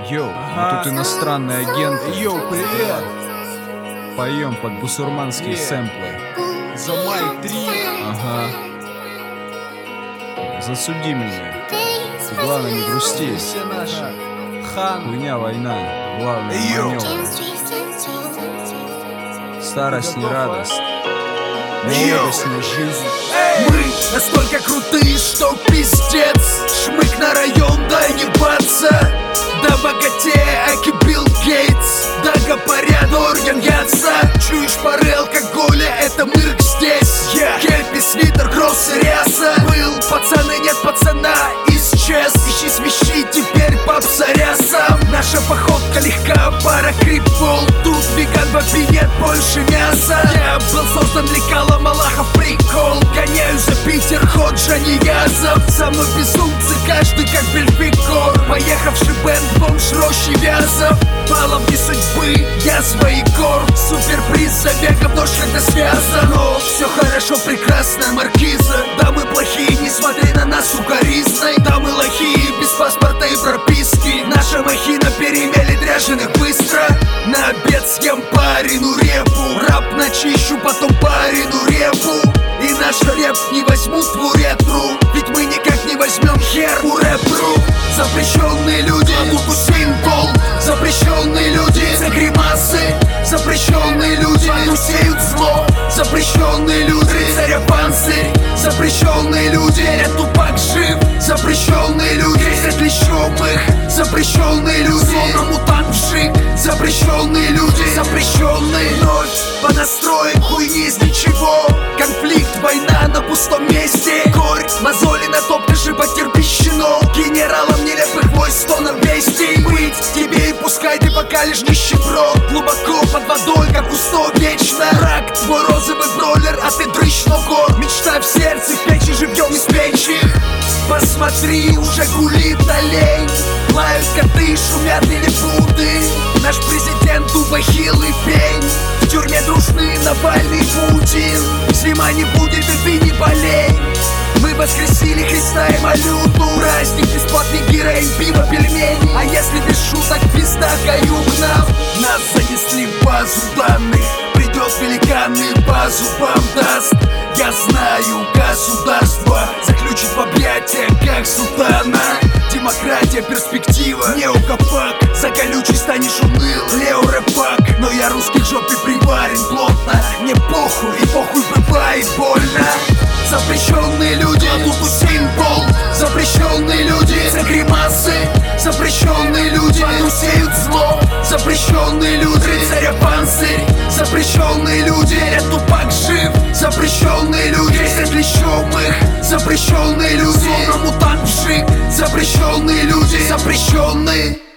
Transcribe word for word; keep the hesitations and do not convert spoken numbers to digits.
Йоу, ага. Тут иностранный агент. Йоу, привет. Поем под бусурманские yeah. сэмплы. За май три. Ага. Засуди меня. Ты главное не грусти. Все наши. Хан. Хуйня, война. Главное маневр. Старость не радость. Молодость не жизнь. Мы настолько крутые, что пиздец. Шмык на район, дай не баться. Да богатее, аки Билл Гейтс. Да гопаря, Дорьян Ятса. Чуешь пары алкоголя, это мырк здесь. yeah. Кельпи, свитер, кросс и ряса. Был пацан и нет пацана, исчез. Ищи смещи, теперь попсарясам. Наша походка легка, пара крипол. Тут веган, вопи, нет больше мяса. Я был создан лекалом, Малахов прикол. Гоняю за Питер, Ходжа, Ниязов. Со мной безумцы, каждый как Бельфикор. Поехавший бенд, бомж, рощи, Вязов. Балом не судьбы, я свои кор. Суперприз, забегом нож, когда связан. Но все хорошо, прекрасная маркиза. Да мы плохие, не смотри на нас укоризной. Да мы лохие, без паспорта и прописки. Наша махина перемели дряженых быстро. На обед съем парину репу. Рап начищу, потом парину репу. И наш рэп не возьмут в уретру. Ведь мы никак не возьмем хер у рэпру. Запрещенные люди, тут символ. Запрещенные люди, за гримасы. Запрещенные люди, усеют зло. Запрещенные люди, царя панцирь. Запрещенные люди, верят, Тупак жив. Запрещенные люди, за клещевых. Запрещенные люди, словно мутант вшик. Запрещенные люди, запрещенные вновь. По настроям хуйни из ничего. Конфликт, война на пустом месте. Корь, мозоли на топкаше, потерпи, щенок. Генералом нелепых войск, тоном вести. Быть тебе и пускай ты пока лишь нищеброд. Глубоко под водой, как у сто вечно. Рак, твой розовый бройлер, а ты дрыщ, но гор. Мечта в сердце, в печи живьем из печи. Посмотри, уже гулит олень. Лают коты, шумят лилипуты. Наш президент тупо хилый пень. В тюрьме дружны Навальный, Путин. Зима не будет, и ты не болей. Мы воскресили Христа и валюту. Праздник, бесплатный героин, пиво, пельмени. А если без шуток, пизда каюк нам. Нас занесли в базу данных. Придет великан и по зубам даст. Я знаю, государство заключит в объятия, как султана. Демократия, перспектива, неокопак. За колючий станешь уныл, Лео рэпак. Но я русский жопе приварен плотно. Мне похуй, и похуй бывает больно. Запрещенные люди, тут символ. Запрещенные люди, за гримасы. Запрещенные люди, усеют зло. Запрещенные люди, царя панцирь. Запрещенные люди, верят, Тупак жив. Запрещенные люди, за клещевых. Запрещенные люди, словно мутант вшик. Запрещенные люди, запрещенные.